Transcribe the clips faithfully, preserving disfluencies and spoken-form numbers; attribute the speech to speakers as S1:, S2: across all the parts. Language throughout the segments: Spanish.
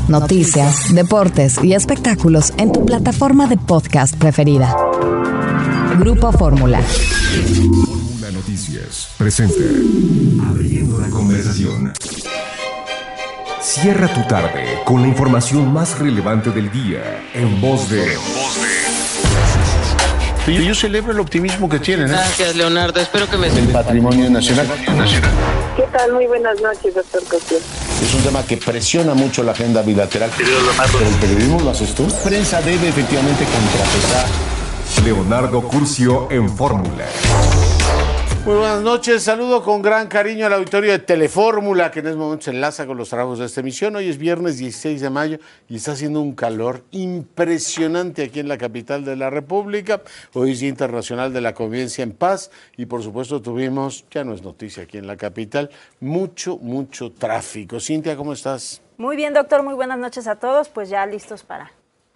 S1: noticias, deportes y espectáculos en tu plataforma de podcast preferida. Grupo Fórmula.
S2: Fórmula Noticias presenta Abriendo la conversación. Cierra tu tarde con la información más relevante del día en voz de... En voz de...
S3: Yo, yo celebro el optimismo que tienen. ¿eh?
S4: Gracias, Leonardo. Espero que me...
S3: El patrimonio nacional. nacional.
S5: ¿Qué tal? Muy buenas noches, doctor Cosío.
S3: Es un tema que presiona mucho la agenda bilateral. Pero el periodismo lo haces tú. La prensa debe efectivamente contrapesar.
S2: Leonardo Curcio en Fórmula.
S6: Muy buenas noches, saludo con gran cariño al auditorio de Telefórmula, que en este momento se enlaza con los trabajos de esta emisión. Hoy es viernes dieciséis de mayo y está haciendo un calor impresionante aquí en la capital de la República. Hoy es Día Internacional de la Convivencia en Paz y por supuesto tuvimos, ya no es noticia aquí en la capital, mucho, mucho tráfico. Cintia, ¿cómo estás?
S7: Muy bien, doctor, muy buenas noches a todos, pues ya listos para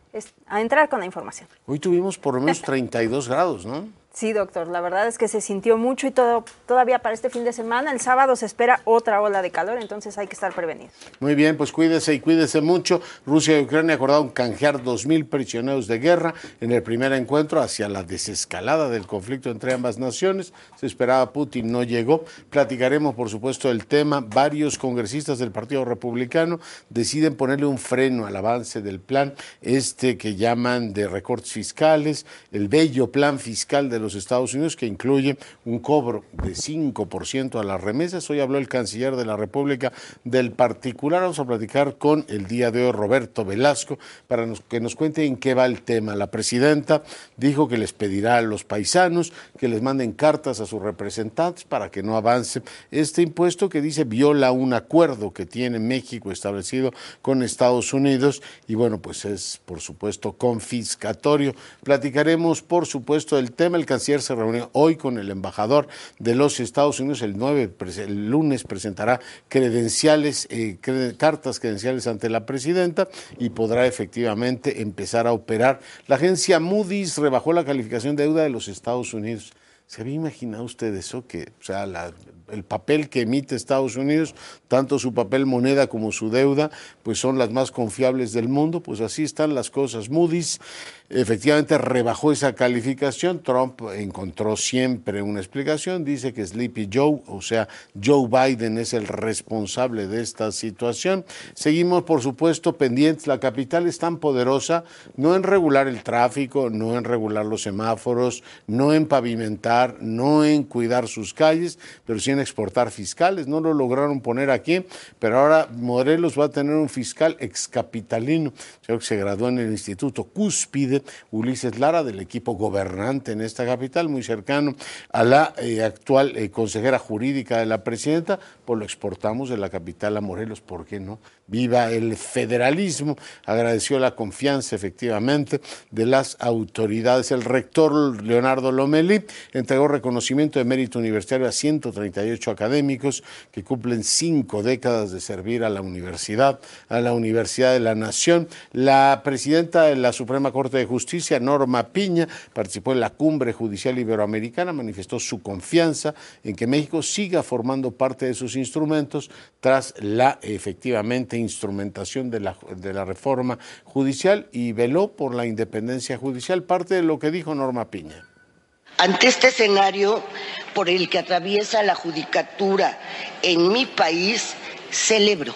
S7: a entrar con la información.
S6: Hoy tuvimos por lo menos treinta y dos grados, ¿no?
S7: Sí, doctor, la verdad es que se sintió mucho y todo todavía para este fin de semana. El sábado se espera otra ola de calor, entonces hay que estar prevenidos.
S6: Muy bien, pues cuídese y cuídese mucho. Rusia y Ucrania acordaron canjear dos mil prisioneros de guerra en el primer encuentro hacia la desescalada del conflicto entre ambas naciones. Se esperaba Putin, no llegó. Platicaremos, por supuesto, del tema. Varios congresistas del Partido Republicano deciden ponerle un freno al avance del plan este que llaman de recortes fiscales, el bello plan fiscal de los Estados Unidos, que incluye un cobro de cinco por ciento a las remesas. Hoy habló el canciller de la República del particular. Vamos a platicar con el día de hoy Roberto Velasco para nos, que nos cuente en qué va el tema. La presidenta dijo que les pedirá a los paisanos que les manden cartas a sus representantes para que no avance este impuesto que dice viola un acuerdo que tiene México establecido con Estados Unidos y bueno, pues es por supuesto confiscatorio. Platicaremos por supuesto del tema. El canciller se reunió hoy con el embajador de los Estados Unidos. El nueve, el lunes presentará credenciales, eh, cred, cartas credenciales ante la presidenta y podrá efectivamente empezar a operar. La agencia Moody's rebajó la calificación de deuda de los Estados Unidos. ¿Se había imaginado usted eso? Que, o sea, la, el papel que emite Estados Unidos, tanto su papel moneda como su deuda, pues son las más confiables del mundo. Pues así están las cosas. Moody's efectivamente rebajó esa calificación. Trump encontró siempre una explicación. Dice que Sleepy Joe, o sea, Joe Biden es el responsable de esta situación. Seguimos, por supuesto, pendientes. La capital es tan poderosa, no en regular el tráfico, no en regular los semáforos, no en pavimentar, no en cuidar sus calles, pero sí en exportar fiscales. No lo lograron poner aquí, pero ahora Morelos va a tener un fiscal excapitalino, creo que se graduó en el Instituto Cúspide, Ulises Lara, del equipo gobernante en esta capital, muy cercano a la eh, actual eh, consejera jurídica de la presidenta. Pues lo exportamos de la capital a Morelos, ¿por qué no? Viva el federalismo. Agradeció la confianza efectivamente de las autoridades. El rector Leonardo Lomelí entregó reconocimiento de mérito universitario a ciento treinta y ocho académicos que cumplen cinco décadas de servir a la universidad, a la Universidad de la Nación. La presidenta de la Suprema Corte de Justicia, Norma Piña, participó en la Cumbre Judicial Iberoamericana, manifestó su confianza en que México siga formando parte de sus instrumentos tras la efectivamente instrumentación de la, de la reforma judicial y veló por la independencia judicial. Parte de lo que dijo Norma Piña.
S8: Ante este escenario por el que atraviesa la judicatura en mi país, celebro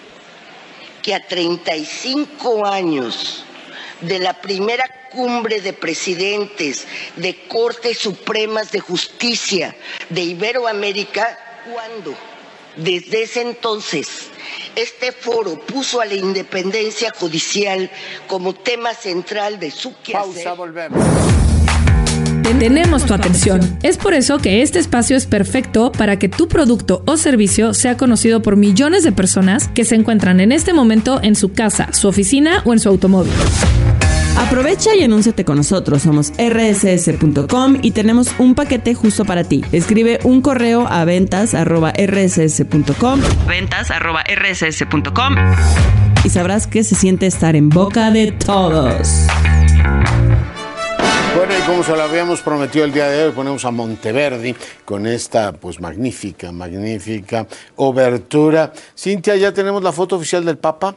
S8: que a treinta y cinco años de la primera cumbre de presidentes de Cortes Supremas de Justicia de Iberoamérica, cuando desde ese entonces este foro puso a la independencia judicial como tema central de su quehacer.
S6: Pausa, volvemos.
S9: Tenemos tu atención. Es por eso que este espacio es perfecto para que tu producto o servicio sea conocido por millones de personas que se encuentran en este momento en su casa, su oficina o en su automóvil.
S10: Aprovecha y anúnciate con nosotros. Somos erre ese ese punto com y tenemos un paquete justo para ti. Escribe un correo a ventas arroba erre ese ese punto com ventas arroba erre ese ese punto com y sabrás qué se siente estar en boca de todos.
S6: Bueno, y como se lo habíamos prometido el día de hoy, ponemos a Monteverdi con esta pues magnífica, magnífica obertura. Cintia, ¿ya tenemos la foto oficial del Papa?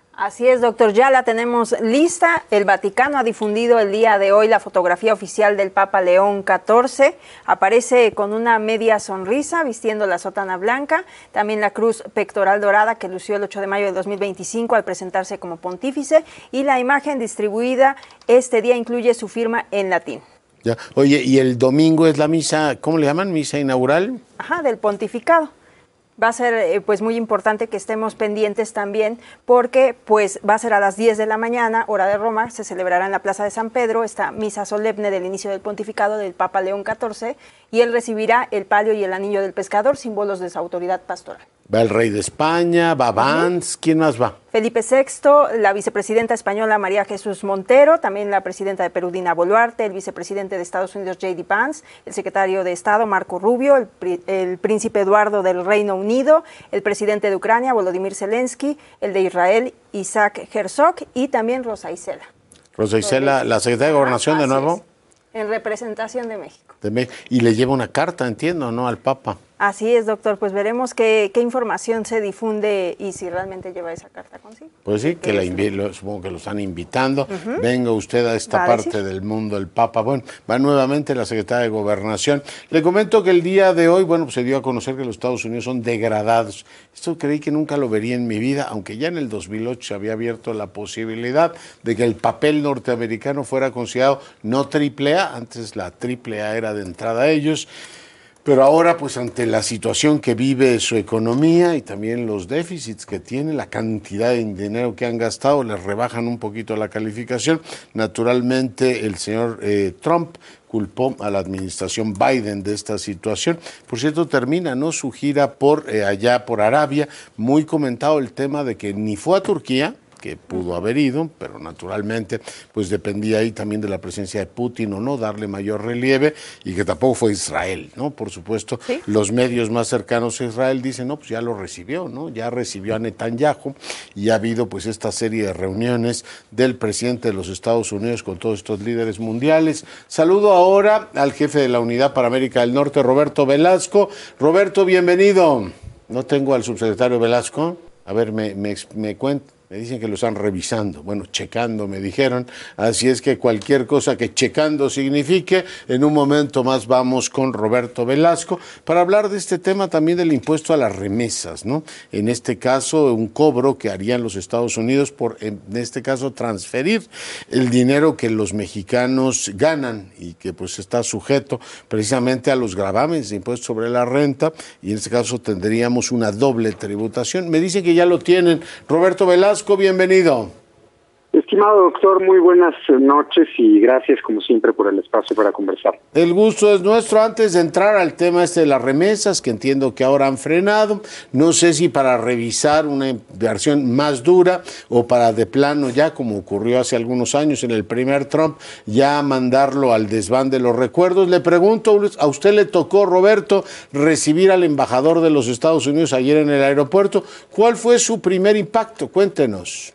S7: Así es, doctor, ya la tenemos lista. El Vaticano ha difundido el día de hoy la fotografía oficial del Papa León catorce. Aparece con una media sonrisa, vistiendo la sotana blanca, también la cruz pectoral dorada que lució el ocho de mayo de dos mil veinticinco al presentarse como pontífice, y la imagen distribuida este día incluye su firma en latín.
S6: Ya. Oye, y el domingo es la misa, ¿cómo le llaman? ¿Misa inaugural?
S7: Ajá, del pontificado. Va a ser eh, pues muy importante que estemos pendientes también, porque pues va a ser a las diez de la mañana, hora de Roma. Se celebrará en la Plaza de San Pedro esta misa solemne del inicio del pontificado del Papa León catorce, y él recibirá el palio y el anillo del pescador, símbolos de su autoridad pastoral.
S6: Va el rey de España, va Vance, ¿quién más va?
S7: Felipe sexto, la vicepresidenta española María Jesús Montero, también la presidenta de Perú Dina Boluarte, el vicepresidente de Estados Unidos J D Vance, el secretario de Estado Marco Rubio, el, el príncipe Eduardo del Reino Unido, el presidente de Ucrania Volodymyr Zelensky, el de Israel Isaac Herzog y también Rosa Isela.
S6: Rosa Isela, la secretaria de Gobernación de nuevo.
S7: Es, en representación de México.
S6: De México. Y le lleva una carta, entiendo, ¿no? Al Papa.
S7: Así es, doctor, pues veremos qué, qué información se difunde y si realmente lleva esa carta consigo.
S6: Pues sí, que la invi- supongo que lo están invitando. Uh-huh. Venga usted a esta
S7: vale,
S6: parte
S7: sí.
S6: del mundo, el Papa. Bueno, va nuevamente la secretaria de Gobernación. Le comento que el día de hoy, bueno, pues se dio a conocer que los Estados Unidos son degradados. Esto creí que nunca lo vería en mi vida, aunque ya en el dos mil ocho se había abierto la posibilidad de que el papel norteamericano fuera considerado no triple A, antes la triple A era de entrada a ellos. Pero ahora, pues ante la situación que vive su economía y también los déficits que tiene, la cantidad de dinero que han gastado, les rebajan un poquito la calificación. Naturalmente, el señor eh, Trump culpó a la administración Biden de esta situación. Por cierto, termina, ¿no?, su gira por eh, allá por Arabia. Muy comentado el tema de que ni fue a Turquía, que pudo haber ido, pero naturalmente pues dependía ahí también de la presencia de Putin o no, darle mayor relieve, y que tampoco fue Israel, ¿no? Por supuesto, ¿sí? Los medios más cercanos a Israel dicen, no, pues ya lo recibió, ¿no? Ya recibió a Netanyahu, y ha habido pues esta serie de reuniones del presidente de los Estados Unidos con todos estos líderes mundiales. Saludo ahora al jefe de la Unidad para América del Norte, Roberto Velasco. Roberto, bienvenido. No tengo al subsecretario Velasco. A ver, me, me, me cuenta. Me dicen que lo están revisando, bueno, checando me dijeron, así es que cualquier cosa que checando signifique, en un momento más vamos con Roberto Velasco para hablar de este tema también del impuesto a las remesas, ¿no? En este caso, un cobro que harían los Estados Unidos por, en este caso, transferir el dinero que los mexicanos ganan y que pues está sujeto precisamente a los gravames de impuestos sobre la renta, y en este caso tendríamos una doble tributación. Me dicen que ya lo tienen. Roberto Velasco, bienvenido.
S4: Estimado doctor, muy buenas noches y gracias como siempre por el espacio para conversar.
S6: El gusto es nuestro. Antes de entrar al tema este de las remesas, que entiendo que ahora han frenado, no sé si para revisar una versión más dura o para de plano ya, como ocurrió hace algunos años en el primer Trump, ya mandarlo al desván de los recuerdos. Le pregunto, a usted le tocó, Roberto, recibir al embajador de los Estados Unidos ayer en el aeropuerto. ¿Cuál fue su primer impacto? Cuéntenos.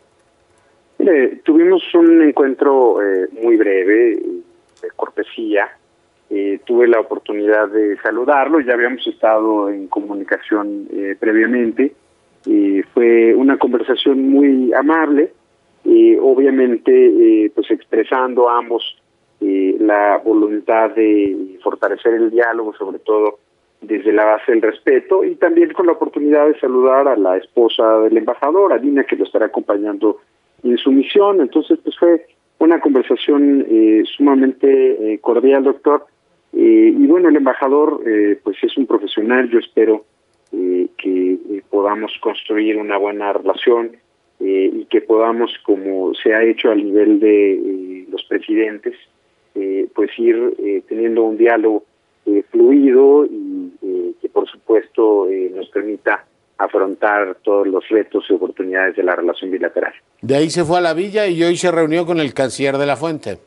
S4: Mire, tuvimos un encuentro eh, muy breve, de cortesía. Eh, tuve la oportunidad de saludarlo, ya habíamos estado en comunicación eh, previamente. Eh, fue una conversación muy amable, eh, obviamente eh, pues expresando a ambos eh, la voluntad de fortalecer el diálogo, sobre todo desde la base del respeto, y también con la oportunidad de saludar a la esposa del embajador, a Dina, que lo estará acompañando en su misión. Entonces, pues fue una conversación eh, sumamente eh, cordial, doctor. Eh, y bueno, el embajador eh, pues es un profesional. Yo espero eh, que eh, podamos construir una buena relación eh, y que podamos, como se ha hecho al nivel de eh, los presidentes, eh, pues ir eh, teniendo un diálogo eh, fluido y eh, que por supuesto eh, nos permita afrontar todos los retos y oportunidades de la relación bilateral.
S6: De ahí se fue a la villa y hoy se reunió con el canciller de la Fuente.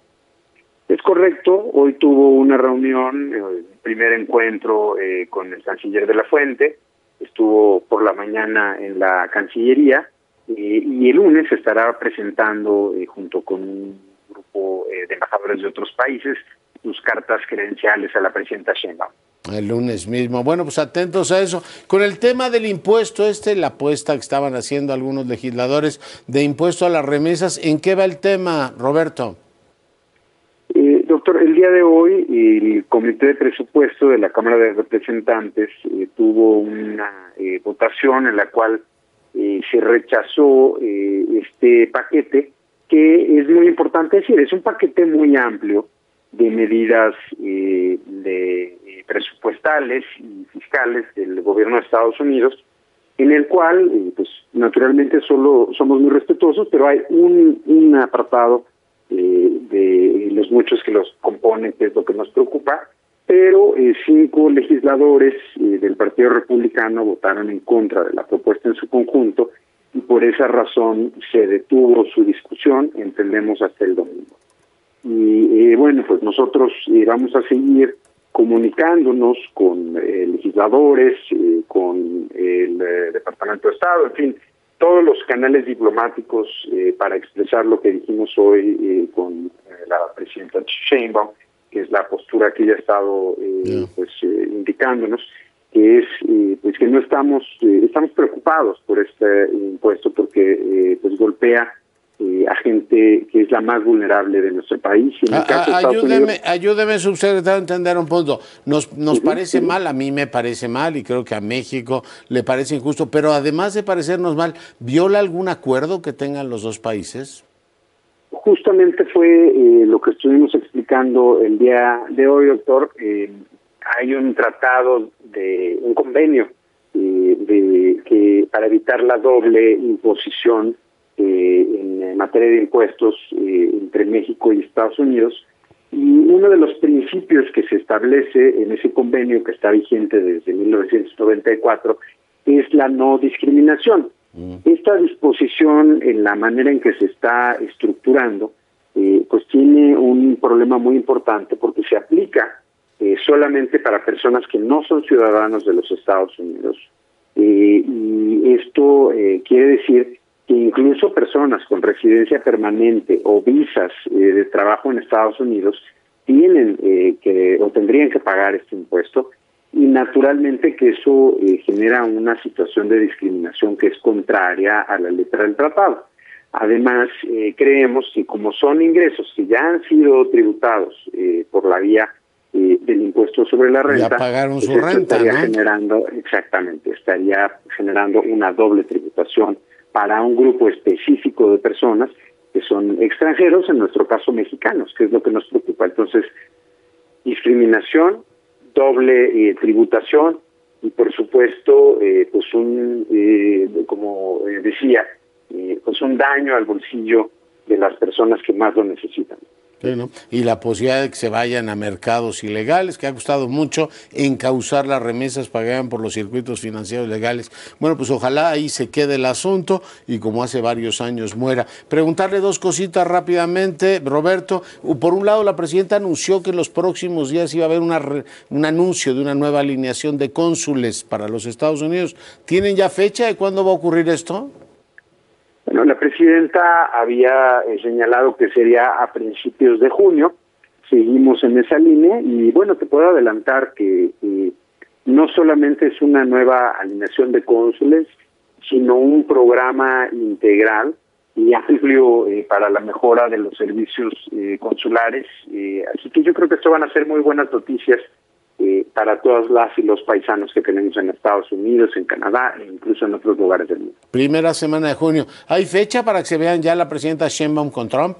S4: Es correcto, hoy tuvo una reunión, el primer encuentro eh, con el canciller de la Fuente, estuvo por la mañana en la Cancillería eh, y el lunes se estará presentando eh, junto con un grupo eh, de embajadores de otros países sus cartas credenciales a la presidenta Sheinbaum.
S6: El lunes mismo. Bueno, pues atentos a eso. Con el tema del impuesto este, la apuesta que estaban haciendo algunos legisladores de impuesto a las remesas, ¿en qué va el tema, Roberto?
S4: Eh, doctor, el día de hoy el Comité de Presupuesto de la Cámara de Representantes eh, tuvo una eh, votación en la cual eh, se rechazó eh, este paquete, que es muy importante decir, es un paquete muy amplio de medidas eh, de eh, presupuestales y fiscales del gobierno de Estados Unidos, en el cual, eh, pues naturalmente solo somos muy respetuosos, pero hay un, un apartado eh, de los muchos que los componen, que es lo que nos preocupa, pero eh, cinco legisladores eh, del Partido Republicano votaron en contra de la propuesta en su conjunto, y por esa razón se detuvo su discusión, entendemos, hasta el domingo. Y eh, bueno, pues nosotros eh, vamos a seguir comunicándonos con eh, legisladores, eh, con el eh, Departamento de Estado, en fin, todos los canales diplomáticos eh, para expresar lo que dijimos hoy eh, con eh, la presidenta Sheinbaum, que es la postura que ella ha estado eh, yeah. pues eh, indicándonos, que es eh, pues que no estamos eh, estamos preocupados por este impuesto porque eh, pues golpea eh, a gente que es la más vulnerable de nuestro país. En el caso
S6: a,
S4: de
S6: ayúdeme,
S4: Unidos,
S6: ayúdeme, subsecretario, a entender un punto. Nos, nos uh-huh, parece uh-huh. mal, a mí me parece mal, y creo que a México le parece injusto, pero además de parecernos mal, ¿viola algún acuerdo que tengan los dos países?
S4: Justamente fue eh, lo que estuvimos explicando el día de hoy, doctor. Eh, hay un tratado, de un convenio eh, de que para evitar la doble imposición eh, en materia de impuestos eh, entre México y Estados Unidos, y uno de los principios que se establece en ese convenio, que está vigente desde mil novecientos noventa y cuatro, es la no discriminación. Mm. Esta disposición, en la manera en que se está estructurando, eh, pues tiene un problema muy importante porque se aplica eh, solamente para personas que no son ciudadanos de los Estados Unidos. Eh, y esto eh, quiere decir que incluso personas con residencia permanente o visas eh, de trabajo en Estados Unidos tienen eh, que o tendrían que pagar este impuesto, y naturalmente que eso eh, genera una situación de discriminación que es contraria a la letra del tratado. Además, eh, creemos que como son ingresos que ya han sido tributados eh, por la vía eh, del impuesto sobre la renta,
S6: ya pagaron su
S4: pues
S6: renta,
S4: estaría
S6: ¿no?
S4: generando, exactamente, estaría generando una doble tributación para un grupo específico de personas que son extranjeros, en nuestro caso mexicanos, que es lo que nos preocupa. Entonces, discriminación, doble eh, tributación y, por supuesto, eh, pues un, eh, como eh, decía, eh, pues un daño al bolsillo de las personas que más lo necesitan.
S6: Sí, ¿no? Y la posibilidad de que se vayan a mercados ilegales, que ha costado mucho encauzar las remesas pagadas por los circuitos financieros legales. Bueno, pues ojalá ahí se quede el asunto y como hace varios años muera. Preguntarle dos cositas rápidamente, Roberto. Por un lado, la presidenta anunció que en los próximos días iba a haber una, un anuncio de una nueva alineación de cónsules para los Estados Unidos. ¿Tienen ya fecha de cuándo va a ocurrir esto?
S4: Bueno, la presidenta había eh, señalado que sería a principios de junio. Seguimos en esa línea y, bueno, te puedo adelantar que eh, no solamente es una nueva alineación de cónsules, sino un programa integral y amplio eh, para la mejora de los servicios eh, consulares. Eh, así que yo creo que esto van a ser muy buenas noticias eh, para todas las y los paisanos que tenemos en Estados Unidos, en Canadá e incluso en otros lugares del mundo.
S6: Primera semana de junio. ¿Hay fecha para que se vean ya la presidenta Sheinbaum con Trump?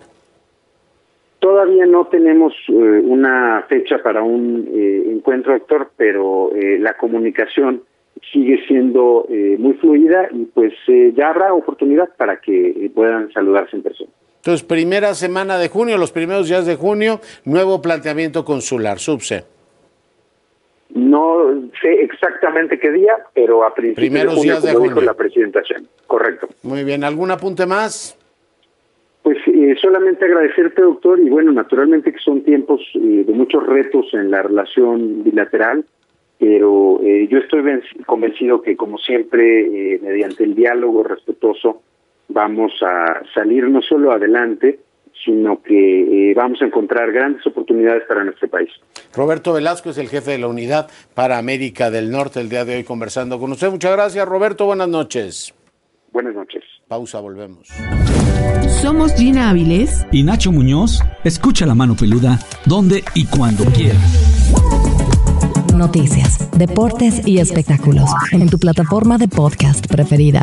S4: Todavía no tenemos eh, una fecha para un eh, encuentro, doctor, pero eh, la comunicación sigue siendo eh, muy fluida y pues eh, ya habrá oportunidad para que eh, puedan saludarse en persona.
S6: Entonces, primera semana de junio, los primeros días de junio, nuevo planteamiento consular, subse.
S4: No sé exactamente qué día, pero a principios
S6: primeros
S4: de junio,
S6: días de
S4: como
S6: junio.
S4: dijo la presidenta Sheinbaum. Correcto.
S6: Muy bien, ¿algún apunte más?
S4: Pues eh, solamente agradecerte, doctor, y bueno, naturalmente que son tiempos eh, de muchos retos en la relación bilateral, pero eh, yo estoy convencido que, como siempre, eh, mediante el diálogo respetuoso, vamos a salir no solo adelante, sino que eh, vamos a encontrar grandes oportunidades para nuestro país.
S6: Roberto Velasco es el jefe de la Unidad para América del Norte, el día de hoy conversando con usted. Muchas gracias, Roberto. Buenas noches.
S4: Buenas noches.
S6: Pausa, volvemos.
S10: Somos Gina Áviles
S11: y Nacho Muñoz. Escucha La Mano Peluda donde y cuando quieras.
S1: Noticias, deportes y espectáculos en tu plataforma de podcast preferida.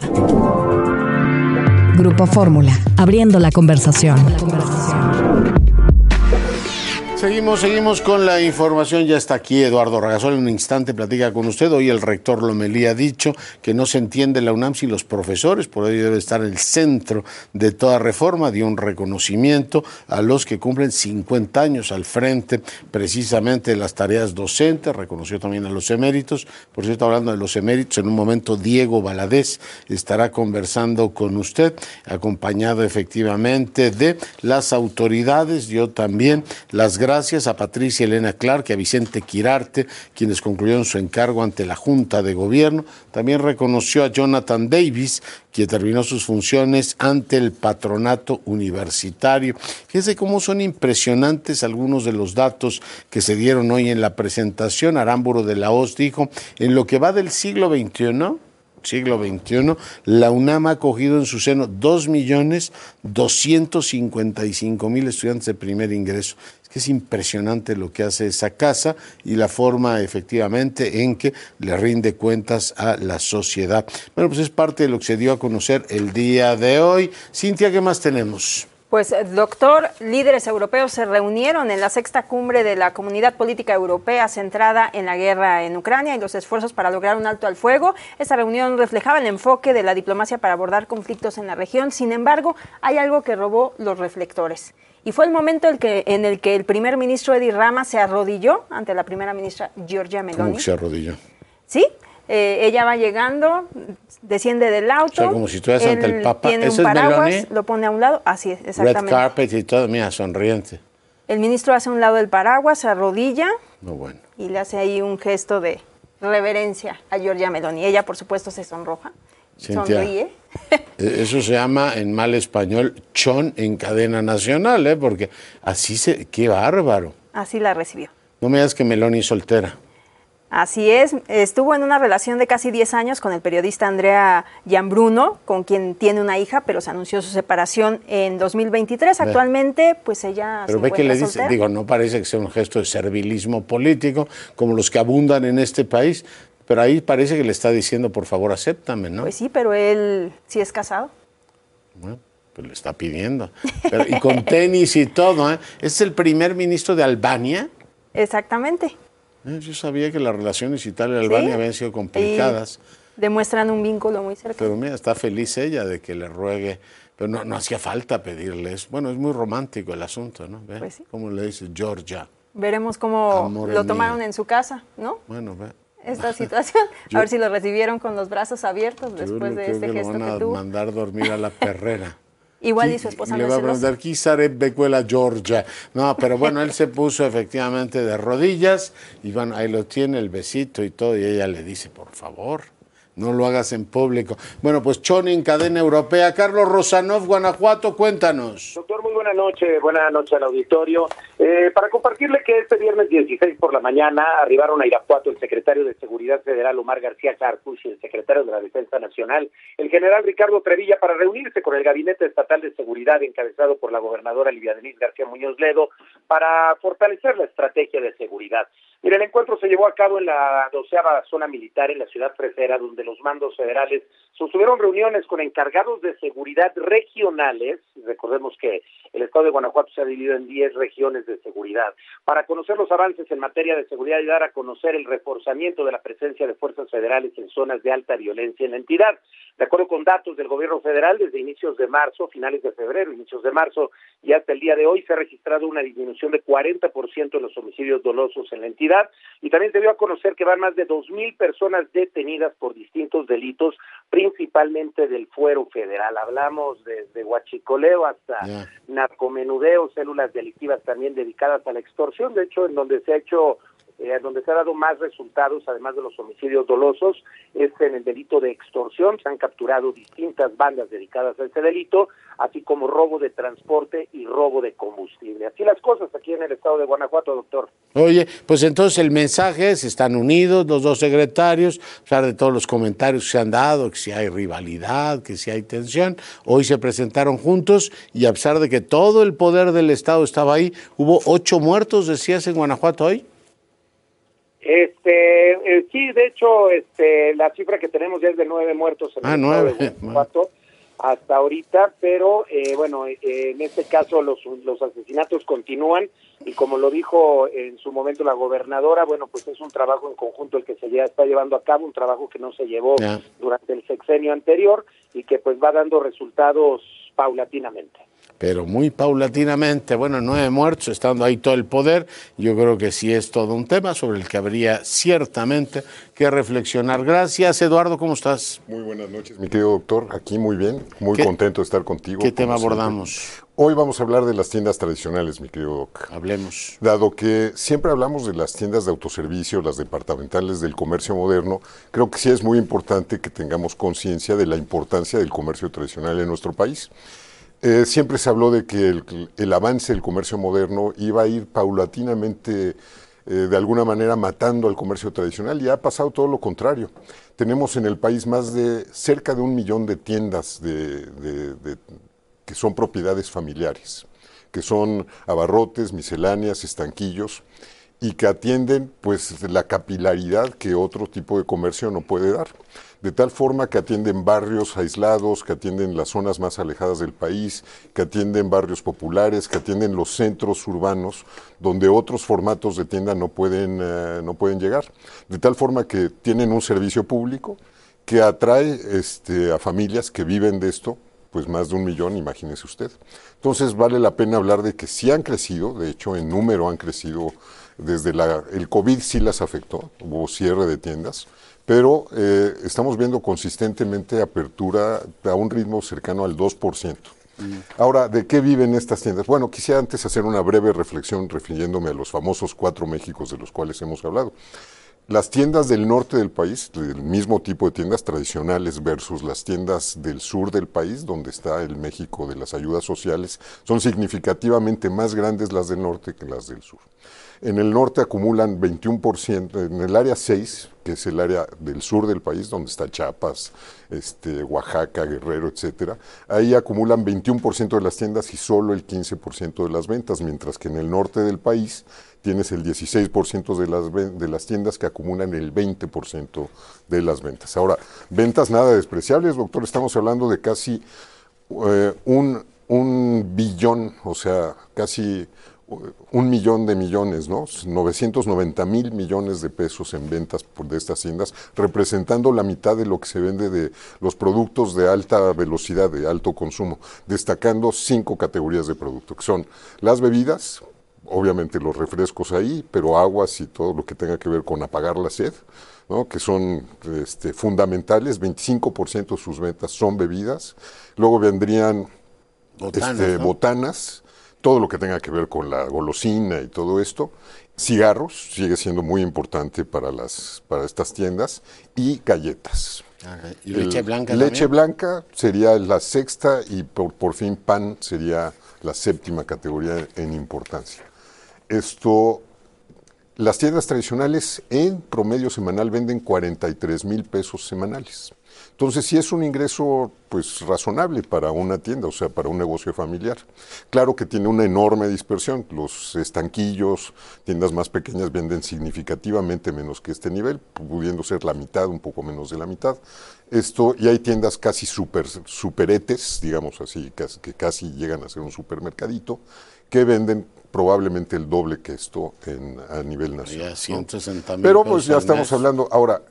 S1: Grupo Fórmula, abriendo la conversación.
S6: Seguimos, seguimos con la información. Ya está aquí Eduardo Ragasol. En un instante platica con usted. Hoy el rector Lomelí ha dicho que no se entiende la UNAM sin los profesores. Por ello debe estar en el centro de toda reforma. Dio un reconocimiento a los que cumplen cincuenta años al frente precisamente de las tareas docentes. Reconoció también a los eméritos. Por cierto, hablando de los eméritos, en un momento Diego Valadez estará conversando con usted, acompañado efectivamente de las autoridades. Dio también las gracias Gracias a Patricia Elena Clark y a Vicente Quirarte, quienes concluyeron su encargo ante la Junta de Gobierno. También reconoció a Jonathan Davis, quien terminó sus funciones ante el patronato universitario. Fíjense cómo son impresionantes algunos de los datos que se dieron hoy en la presentación. Arámburo de la Hoz dijo, en lo que va del siglo veintiuno, siglo veintiuno, la UNAM ha acogido en su seno dos millones doscientos cincuenta y cinco mil estudiantes de primer ingreso. Que es impresionante lo que hace esa casa y la forma efectivamente en que le rinde cuentas a la sociedad. Bueno, pues es parte de lo que se dio a conocer el día de hoy. Cintia, ¿qué más tenemos?
S7: Pues, doctor, líderes europeos se reunieron en la sexta cumbre de la Comunidad Política Europea centrada en la guerra en Ucrania y los esfuerzos para lograr un alto al fuego. Esta reunión reflejaba el enfoque de la diplomacia para abordar conflictos en la región. Sin embargo, hay algo que robó los reflectores. Y fue el momento el que, en el que el primer ministro Edi Rama se arrodilló ante la primera ministra Giorgia Meloni.
S6: ¿Cómo que se arrodilló?
S7: Sí, eh, ella va llegando, desciende del auto.
S6: O sea, como si estuvieras ante el Papa.
S7: Tiene
S6: ¿Ese
S7: un paraguas,
S6: es Meloni?
S7: lo pone a un lado, así es, exactamente.
S6: Red carpet y todo, mira, sonriente.
S7: El ministro hace a un lado el paraguas, se arrodilla
S6: no, bueno.
S7: y le hace ahí un gesto de reverencia a Giorgia Meloni. Ella, por supuesto, se sonroja.
S6: Cintia,
S7: sonríe.
S6: Eso se llama en mal español chon en cadena nacional, ¿eh? Porque así se... ¡Qué bárbaro!
S7: Así la recibió.
S6: No me digas que Meloni soltera.
S7: Así es, estuvo en una relación de casi diez años con el periodista Andrea Gianbruno, con quien tiene una hija, pero se anunció su separación en dos mil veintitrés. Actualmente, pues ella
S6: Pero
S7: se
S6: ve que le dice,
S7: soltera.
S6: digo, no parece que sea un gesto de servilismo político, como los que abundan en este país, pero ahí parece que le está diciendo, por favor, acéptame, ¿no?
S7: Pues sí, pero él sí es casado.
S6: Bueno, pues le está pidiendo. Pero, y con tenis y todo, ¿eh? ¿Es el primer ministro de Albania?
S7: Exactamente.
S6: Eh, yo sabía que las relaciones Italia y Albania ¿Sí? habían sido complicadas.
S7: Y demuestran un vínculo muy cercano.
S6: Pero mira, está feliz ella de que le ruegue. Pero no, no hacía falta pedirles. Bueno, es muy romántico el asunto, ¿no? ¿Ve?
S7: Pues sí.
S6: ¿Cómo le dice Georgia?
S7: Veremos cómo
S6: Amor
S7: lo tomaron mío. En su casa, ¿no?
S6: Bueno, ve.
S7: Esta situación,
S6: yo,
S7: a ver si lo recibieron con los brazos abiertos después de este
S6: que
S7: gesto
S6: lo van a
S7: que tuvo.
S6: mandar dormir a la perrera.
S7: Igual y su esposa
S6: le
S7: no
S6: va
S7: es
S6: a preguntar, ¿qué sarebbe quella Georgia? No, pero bueno, él se puso efectivamente de rodillas y bueno, ahí lo tiene, el besito y todo, y ella le dice, por favor, no lo hagas en público. Bueno, pues Choni en cadena europea. Carlos Rosanov, Guanajuato, cuéntanos.
S12: Doctor, muy buena noche, buena noche al auditorio. Eh, para compartirle que este viernes dieciséis por la mañana arribaron a Irapuato el secretario de Seguridad Federal Omar García Harfuch y el secretario de la Defensa Nacional, el general Ricardo Trevilla, para reunirse con el Gabinete Estatal de Seguridad encabezado por la gobernadora Livia Denise García Muñoz Ledo para fortalecer la estrategia de seguridad. Mira, el encuentro se llevó a cabo en la doceava zona militar en la ciudad fresera, donde los mandos federales sostuvieron reuniones con encargados de seguridad regionales. Recordemos que el estado de Guanajuato se ha dividido en diez regiones de seguridad, para conocer los avances en materia de seguridad y dar a conocer el reforzamiento de la presencia de fuerzas federales en zonas de alta violencia en la entidad. De acuerdo con datos del gobierno federal, desde inicios de marzo, finales de febrero, inicios de marzo y hasta el día de hoy se ha registrado una disminución de cuarenta por ciento en los homicidios dolosos en la entidad, y también se dio a conocer que van más de dos mil personas detenidas por distintos delitos, principalmente del fuero federal. Hablamos desde huachicoleo hasta yeah. narcomenudeo, células delictivas también dedicadas a la extorsión, de hecho, en donde se ha hecho eh, donde se ha dado más resultados, además de los homicidios dolosos, es en el delito de extorsión. Se han capturado distintas bandas dedicadas a este delito, así como robo de transporte y robo de combustible. Así las cosas aquí en el estado de Guanajuato, doctor.
S6: Oye, pues entonces el mensaje es, están unidos los dos secretarios, a pesar de todos los comentarios que se han dado, que si hay rivalidad, que si hay tensión, hoy se presentaron juntos y a pesar de que todo el poder del estado estaba ahí, hubo ocho muertos, decías, en Guanajuato hoy.
S12: Este, eh, sí, de hecho, este, la cifra que tenemos ya es de nueve muertos en
S6: ah,
S12: el
S6: nueve.
S12: estado de Guanajuato hasta ahorita, pero eh, bueno, eh, en este caso los, los asesinatos continúan y como lo dijo en su momento la gobernadora, bueno, pues es un trabajo en conjunto el que se ya está llevando a cabo, un trabajo que no se llevó yeah. durante el sexenio anterior y que pues va dando resultados paulatinamente.
S6: Pero muy paulatinamente, bueno, nueve muertos, estando ahí todo el poder, yo creo que sí es todo un tema sobre el que habría ciertamente que reflexionar. Gracias, Eduardo, ¿cómo estás?
S13: Muy buenas noches, mi querido doctor, aquí muy bien, muy
S6: ¿Qué,
S13: contento de estar contigo.
S6: ¿Qué tema abordamos?
S13: Hoy vamos a hablar de las tiendas tradicionales, mi querido doc.
S6: Hablemos.
S13: Dado que siempre hablamos de las tiendas de autoservicio, las departamentales del comercio moderno, creo que sí es muy importante que tengamos conciencia de la importancia del comercio tradicional en nuestro país. Eh, siempre se habló de que el, el avance del comercio moderno iba a ir paulatinamente, eh, de alguna manera, matando al comercio tradicional, y ha pasado todo lo contrario. Tenemos en el país más de cerca de un millón de tiendas de, de, de, que son propiedades familiares, que son abarrotes, misceláneas, estanquillos, y que atienden pues la capilaridad que otro tipo de comercio no puede dar. De tal forma que atienden barrios aislados, que atienden las zonas más alejadas del país, que atienden barrios populares, que atienden los centros urbanos, donde otros formatos de tienda no pueden, uh, no pueden llegar. De tal forma que tienen un servicio público que atrae este, a familias que viven de esto, pues más de un millón, imagínese usted. Entonces vale la pena hablar de que sí han crecido, de hecho en número han crecido desde la, el COVID sí las afectó, hubo cierre de tiendas, pero eh, estamos viendo consistentemente apertura a un ritmo cercano al dos por ciento. Mm. Ahora, ¿de qué viven estas tiendas? Bueno, quisiera antes hacer una breve reflexión refiriéndome a los famosos cuatro Méxicos de los cuales hemos hablado. Las tiendas del norte del país, el mismo tipo de tiendas tradicionales versus las tiendas del sur del país, donde está el México de las ayudas sociales, son significativamente más grandes las del norte que las del sur. En el norte acumulan veintiuno por ciento, en el área seis, que es el área del sur del país, donde está Chiapas, este, Oaxaca, Guerrero, etcétera, ahí acumulan veintiuno por ciento de las tiendas y solo el quince por ciento de las ventas, mientras que en el norte del país tienes el dieciséis por ciento de las, de las tiendas que acumulan el veinte por ciento de las ventas. Ahora, ventas nada despreciables, doctor, estamos hablando de casi eh, un, un billón, o sea, casi un millón de millones, ¿no? novecientos noventa mil millones de pesos en ventas por de estas tiendas, representando la mitad de lo que se vende de los productos de alta velocidad, de alto consumo, destacando cinco categorías de producto, que son las bebidas, obviamente los refrescos ahí, pero aguas y todo lo que tenga que ver con apagar la sed, ¿no? Que son este, fundamentales, veinticinco por ciento de sus ventas son bebidas, luego vendrían botanas, este, ¿no? botanas, todo lo que tenga que ver con la golosina y todo esto, cigarros, sigue siendo muy importante para las para estas tiendas, y galletas.
S6: Ajá. ¿Y leche
S13: El,
S6: blanca
S13: Leche
S6: también?
S13: blanca sería la sexta y por, por fin pan sería la séptima categoría en importancia. Esto, las tiendas tradicionales en promedio semanal venden cuarenta y tres mil pesos semanales. Entonces, sí es un ingreso pues razonable para una tienda, o sea, para un negocio familiar. Claro que tiene una enorme dispersión. Los estanquillos, tiendas más pequeñas venden significativamente menos que este nivel, pudiendo ser la mitad, un poco menos de la mitad. Esto, y hay tiendas casi super, superetes, digamos así, que, que casi llegan a ser un supermercadito, que venden probablemente el doble que esto en, a nivel nacional.
S6: ciento sesenta mil
S13: Pero pues ya estamos
S6: mes.
S13: hablando, ahora,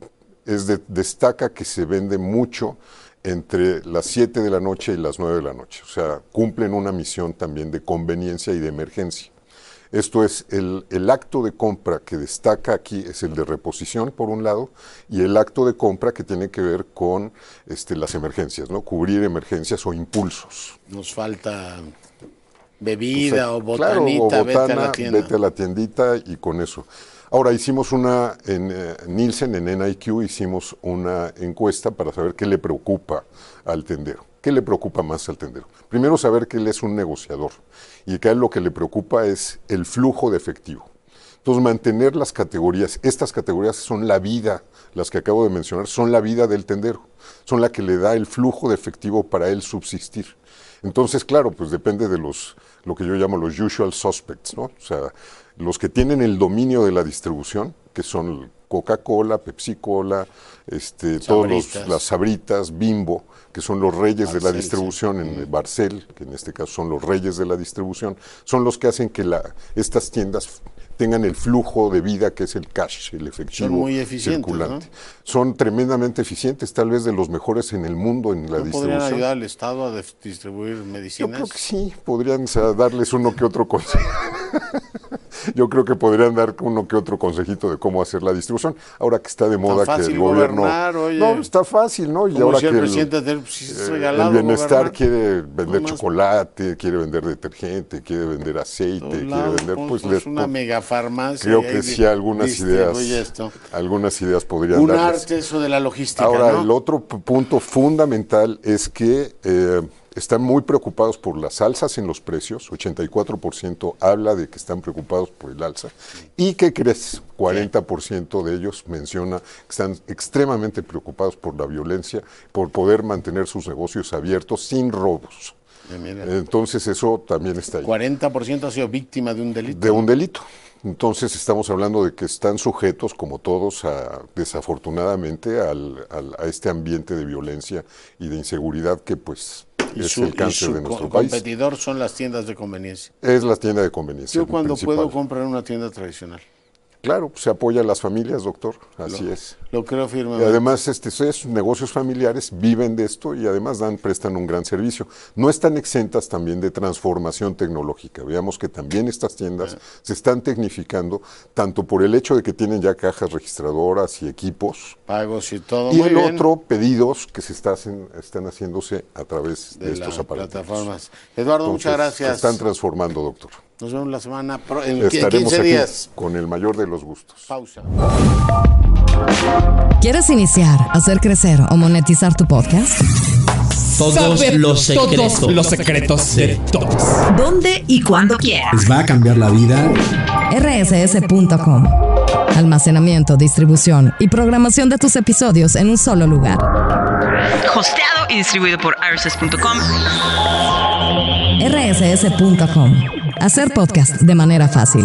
S13: es de, destaca que se vende mucho entre las siete de la noche y las nueve de la noche. O sea, cumplen una misión también de conveniencia y de emergencia. Esto es, el, el acto de compra que destaca aquí es el de reposición, por un lado, y el acto de compra que tiene que ver con este, las emergencias, ¿no? Cubrir emergencias o impulsos.
S6: Nos falta bebida o, sea, o
S13: claro,
S6: botanita,
S13: o botana,
S6: vete a la tienda.
S13: Vete a la tiendita y con eso. Ahora, hicimos una, en eh, Nielsen, en N I Q, hicimos una encuesta para saber qué le preocupa al tendero. ¿Qué le preocupa más al tendero? Primero, saber que él es un negociador y que a él lo que le preocupa es el flujo de efectivo. Entonces, mantener las categorías, estas categorías son la vida, las que acabo de mencionar, son la vida del tendero, son la que le da el flujo de efectivo para él subsistir. Entonces, claro, pues depende de los, lo que yo llamo los usual suspects, ¿no? O sea, los que tienen el dominio de la distribución, que son Coca-Cola, Pepsi-Cola, este, todos los, las Sabritas, Bimbo, que son los reyes Barcel, de la distribución, en mm. Barcel, que en este caso son los reyes de la distribución, son los que hacen que la, estas tiendas tengan el flujo de vida que es el cash, el efectivo
S6: son muy eficientes,
S13: circulante.
S6: ¿no?
S13: Son tremendamente eficientes, tal vez de los mejores en el mundo en la
S6: ¿No
S13: distribución.
S6: podrían ayudar al Estado a distribuir medicinas?
S13: Yo creo que sí, podrían o sea, darles uno que otro consejo. Yo creo que podrían dar uno que otro consejito de cómo hacer la distribución. Ahora que está de moda que el gobierno...
S6: Oye,
S13: no, está fácil, ¿no? Y ahora que el, el, el bienestar gobernar. quiere vender chocolate, quiere vender detergente, quiere vender aceite, quiere
S6: lado,
S13: vender...
S6: Pues,
S13: pues les,
S6: una megafarmacia.
S13: Creo que sí, algunas ideas,
S6: esto.
S13: algunas ideas podrían
S6: Un
S13: darles.
S6: arte eso de la logística,
S13: Ahora,
S6: ¿no?
S13: el otro punto fundamental es que... Eh, están muy preocupados por las alzas en los precios, ochenta y cuatro por ciento habla de que están preocupados por el alza. ¿Y qué crees? cuarenta por ciento de ellos menciona que están extremadamente preocupados por la violencia, por poder mantener sus negocios abiertos sin robos. Entonces eso también está ahí.
S6: cuarenta por ciento ha sido víctima de un delito.
S13: De un delito. Entonces estamos hablando de que están sujetos, como todos, a, desafortunadamente, al, al, a este ambiente de violencia y de inseguridad que pues...
S6: Y
S13: es
S6: su,
S13: el cáncer
S6: y su
S13: de nuestro
S6: co
S13: país.
S6: competidor son las tiendas de conveniencia.
S13: Es la tienda de conveniencia.
S6: Yo cuando principal. puedo comprar una tienda tradicional.
S13: Claro, se apoya a las familias, doctor, así
S6: lo,
S13: es.
S6: Lo creo firmemente.
S13: Y además, este, esos negocios familiares viven de esto y además dan, prestan un gran servicio. No están exentas también de transformación tecnológica. Veamos que también estas tiendas ah. se están tecnificando, tanto por el hecho de que tienen ya cajas registradoras y equipos.
S6: Pagos y todo.
S13: Y
S6: Muy
S13: el
S6: bien.
S13: otro, pedidos que se está, están haciéndose a través de, de estos aparatos.
S6: Plataformas. Eduardo,
S13: Entonces,
S6: muchas gracias.
S13: Se están transformando, doctor.
S6: Nos vemos la semana pro en
S13: Estaremos
S6: quince días.
S13: Aquí con el mayor de los gustos.
S6: Pausa.
S1: ¿Quieres iniciar, hacer crecer o monetizar tu podcast?
S14: Todos Saber los secretos.
S15: Todos los secretos de todos.
S1: ¿Dónde y cuándo quieras?
S11: ¿Les va a cambiar la vida?
S1: R S S punto com. Almacenamiento, distribución y programación de tus episodios en un solo lugar.
S10: Hosteado y distribuido por R S S punto com.
S1: R S S punto com. Hacer podcast de manera fácil.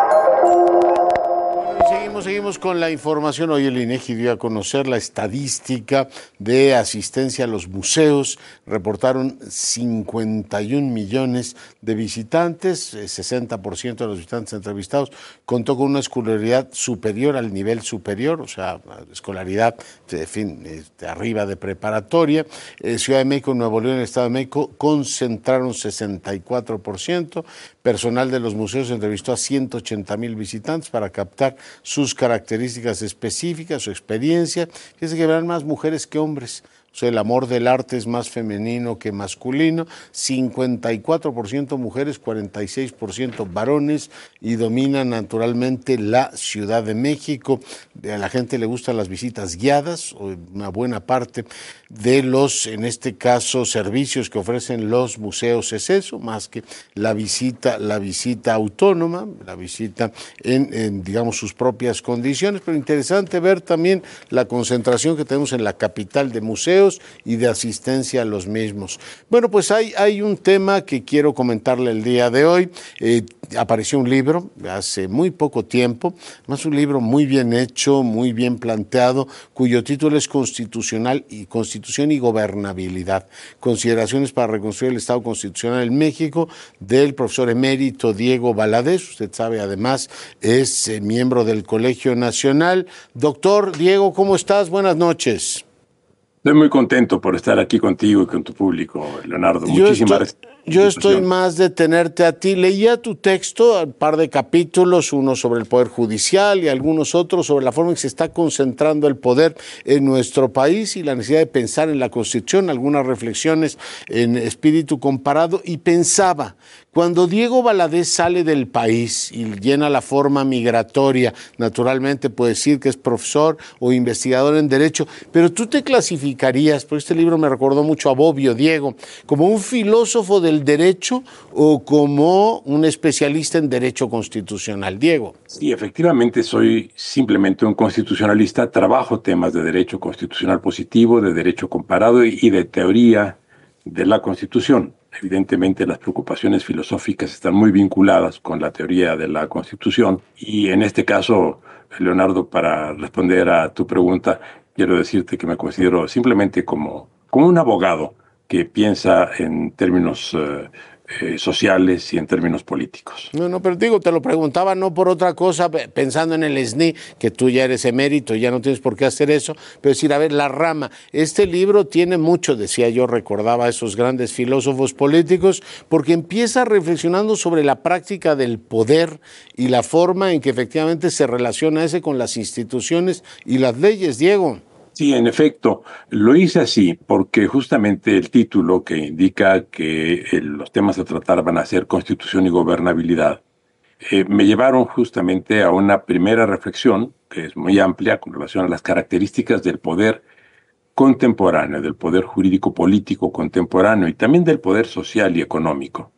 S6: Seguimos, seguimos con la información. Hoy el INEGI dio a conocer la estadística de asistencia a los museos. Reportaron cincuenta y un millones de visitantes, sesenta por ciento de los visitantes entrevistados contó con una escolaridad superior al nivel superior, o sea, escolaridad de fin, de arriba de preparatoria. Eh, Ciudad de México, Nuevo León y el Estado de México concentraron sesenta y cuatro por ciento. Personal de los museos entrevistó a ciento ochenta mil visitantes para captar sus características específicas, su experiencia. Fíjense que verán más mujeres que hombres. O sea, el amor del arte es más femenino que masculino. cincuenta y cuatro por ciento mujeres, cuarenta y seis por ciento varones y dominan naturalmente la Ciudad de México. A la gente le gustan las visitas guiadas, una buena parte de los, en este caso, servicios que ofrecen los museos es eso, más que la visita, la visita autónoma, la visita en, en, digamos, sus propias condiciones. Pero interesante ver también la concentración que tenemos en la capital de museos y de asistencia a los mismos. Bueno, pues hay, hay un tema que quiero comentarle el día de hoy. Eh, apareció un libro hace muy poco tiempo, más un libro muy bien hecho, muy bien planteado, cuyo título es Constitucional y Constitución y Gobernabilidad. Consideraciones para reconstruir el Estado constitucional en México, del profesor emérito Diego Valadez. Usted sabe, además, es eh, miembro del Colegio Nacional. Doctor Diego, ¿cómo estás? Buenas noches.
S16: Estoy muy contento por estar aquí contigo y con tu público, Leonardo.
S6: Yo
S16: Muchísimas
S6: estoy, Yo estoy más de tenerte a ti. Leía tu texto, un par de capítulos, uno sobre el Poder Judicial y algunos otros sobre la forma en que se está concentrando el poder en nuestro país y la necesidad de pensar en la Constitución, algunas reflexiones en espíritu comparado. Y pensaba, cuando Diego Valadez sale del país y llena la forma migratoria, naturalmente puede decir que es profesor o investigador en Derecho, pero tú te clasificarías, porque este libro me recordó mucho a Bobbio, Diego, como un filósofo del derecho o como un especialista en derecho constitucional. Diego.
S16: Sí, efectivamente soy simplemente un constitucionalista, trabajo temas de derecho constitucional positivo, de derecho comparado y de teoría de la Constitución. Evidentemente las preocupaciones filosóficas están muy vinculadas con la teoría de la Constitución y en este caso, Leonardo, para responder a tu pregunta, quiero decirte que me considero simplemente como, como un abogado que piensa en términos eh, eh, sociales y en términos políticos.
S6: No, no, pero digo, te lo preguntaba no por otra cosa, pensando en el S N I, que tú ya eres emérito y ya no tienes por qué hacer eso, pero decir, a ver, la rama, este libro tiene mucho, decía yo, recordaba a esos grandes filósofos políticos, porque empieza reflexionando sobre la práctica del poder y la forma en que efectivamente se relaciona ese con las instituciones y las leyes, Diego.
S16: Sí, en efecto, lo hice así porque justamente el título que indica que eh, los temas a tratar van a ser constitución y gobernabilidad, eh, me llevaron justamente a una primera reflexión, que es muy amplia, con relación a las características del poder contemporáneo, del poder jurídico político contemporáneo y también del poder social y económico.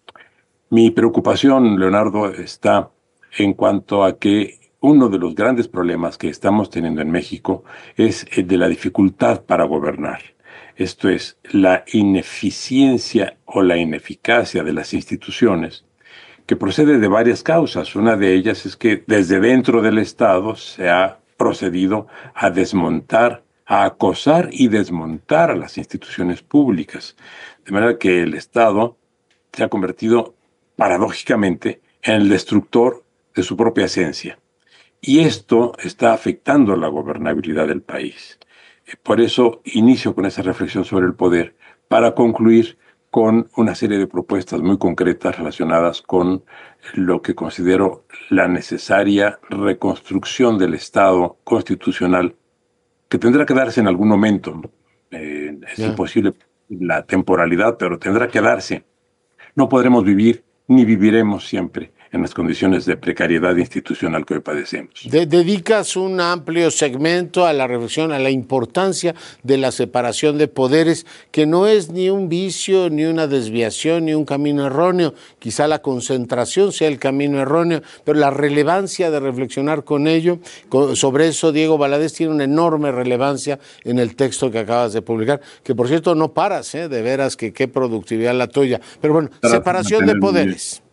S16: Mi preocupación, Leonardo, está en cuanto a que uno de los grandes problemas que estamos teniendo en México es el de la dificultad para gobernar. Esto es, la ineficiencia o la ineficacia de las instituciones, que procede de varias causas. Una de ellas es que desde dentro del Estado se ha procedido a desmontar, a acosar y desmontar a las instituciones públicas. De manera que el Estado se ha convertido, paradójicamente, en el destructor de su propia esencia. Y esto está afectando la gobernabilidad del país. Por eso inicio con esa reflexión sobre el poder, para concluir con una serie de propuestas muy concretas relacionadas con lo que considero la necesaria reconstrucción del Estado constitucional, que tendrá que darse en algún momento. Eh, es yeah. imposible la temporalidad, pero tendrá que darse. No podremos vivir ni viviremos siempre en las condiciones de precariedad institucional que hoy padecemos.
S6: De- dedicas un amplio segmento a la reflexión, a la importancia de la separación de poderes, que no es ni un vicio, ni una desviación, ni un camino erróneo. Quizá la concentración sea el camino erróneo, pero la relevancia de reflexionar con ello, con, sobre eso Diego Valadez tiene una enorme relevancia en el texto que acabas de publicar, que por cierto no paras, ¿eh? De veras que qué productividad la tuya. Pero bueno, Para separación de poderes.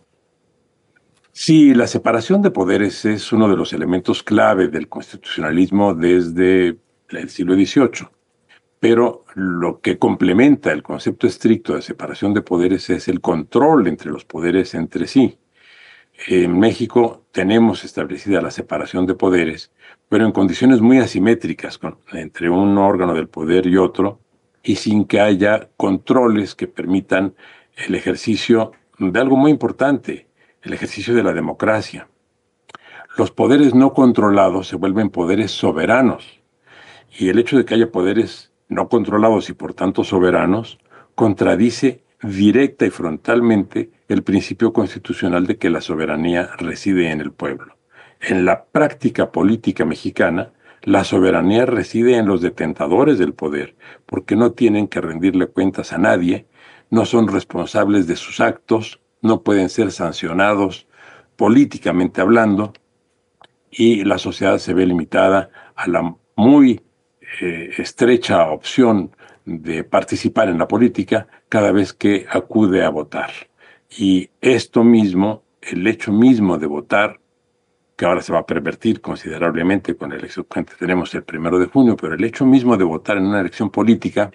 S16: Sí, la separación de poderes es uno de los elementos clave del constitucionalismo desde el siglo dieciocho, pero lo que complementa el concepto estricto de separación de poderes es el control entre los poderes entre sí. En México tenemos establecida la separación de poderes, pero en condiciones muy asimétricas con, entre un órgano del poder y otro, y sin que haya controles que permitan el ejercicio de algo muy importante, el ejercicio de la democracia. Los poderes no controlados se vuelven poderes soberanos, y el hecho de que haya poderes no controlados y por tanto soberanos contradice directa y frontalmente el principio constitucional de que la soberanía reside en el pueblo. En la práctica política mexicana, la soberanía reside en los detentadores del poder, porque no tienen que rendirle cuentas a nadie, no son responsables de sus actos, no pueden ser sancionados políticamente hablando, y la sociedad se ve limitada a la muy eh, estrecha opción de participar en la política cada vez que acude a votar. Y esto mismo, el hecho mismo de votar, que ahora se va a pervertir considerablemente con la elección que tenemos el primero de junio, pero el hecho mismo de votar en una elección política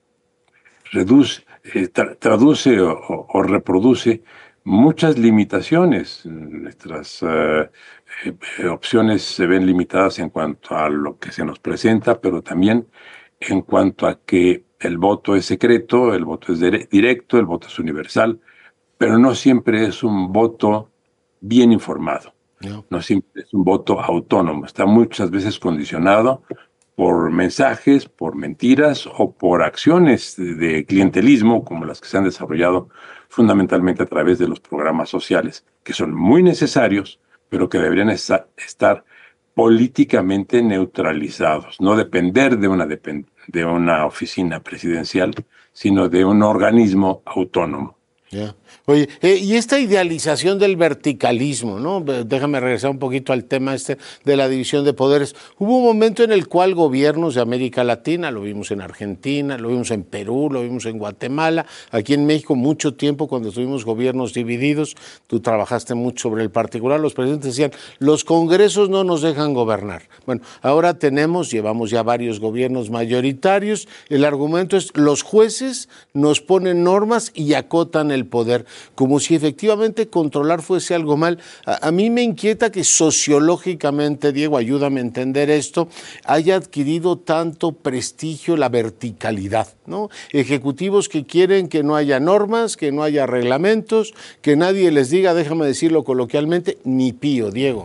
S16: reduce, eh, tra- traduce o, o, o reproduce muchas limitaciones. Nuestras uh, eh, opciones se ven limitadas en cuanto a lo que se nos presenta, pero también en cuanto a que el voto es secreto, el voto es directo, el voto es universal, pero no siempre es un voto bien informado. No. No siempre es un voto autónomo. Está muchas veces condicionado por mensajes, por mentiras o por acciones de clientelismo como las que se han desarrollado fundamentalmente a través de los programas sociales, que son muy necesarios, pero que deberían estar, estar políticamente neutralizados, no depender de una, depend- de una oficina presidencial, sino de un organismo autónomo.
S6: Yeah. Oye, eh, y esta idealización del verticalismo, ¿no? Déjame regresar un poquito al tema este de la división de poderes. Hubo un momento en el cual gobiernos de América Latina, lo vimos en Argentina, lo vimos en Perú, lo vimos en Guatemala, aquí en México mucho tiempo cuando tuvimos gobiernos divididos, tú trabajaste mucho sobre el particular, los presidentes decían, los congresos no nos dejan gobernar. Bueno, ahora tenemos, llevamos ya varios gobiernos mayoritarios, el argumento es, los jueces nos ponen normas y acotan el poder, como si efectivamente controlar fuese algo mal. A, a mí me inquieta que sociológicamente, Diego, ayúdame a entender esto, haya adquirido tanto prestigio la verticalidad, ¿no? Ejecutivos que quieren que no haya normas, que no haya reglamentos, que nadie les diga, déjame decirlo coloquialmente, ni pío, Diego.